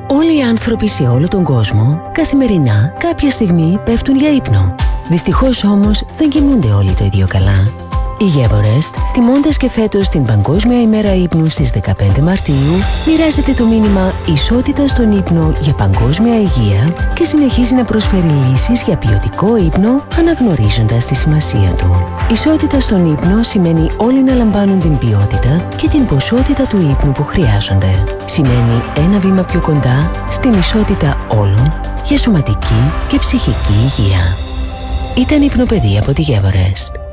Όλοι οι άνθρωποι σε όλο τον κόσμο καθημερινά κάποια στιγμή πέφτουν για ύπνο. Δυστυχώς όμως δεν κοιμούνται όλοι το ίδιο καλά. Η Γέβορεστ, τιμώντας και φέτος την Παγκόσμια ημέρα ύπνου στις 15 Μαρτίου, μοιράζεται το μήνυμα ισότητα στον ύπνο για παγκόσμια υγεία και συνεχίζει να προσφέρει λύσεις για ποιοτικό ύπνο, αναγνωρίζοντας τη σημασία του. Ισότητα στον ύπνο σημαίνει όλοι να λαμβάνουν την ποιότητα και την ποσότητα του ύπνου που χρειάζονται. Σημαίνει ένα βήμα πιο κοντά στην ισότητα όλων για σωματική και ψυχική υγεία. Ήταν Υπνοπεδία από τη Γέβορεστ.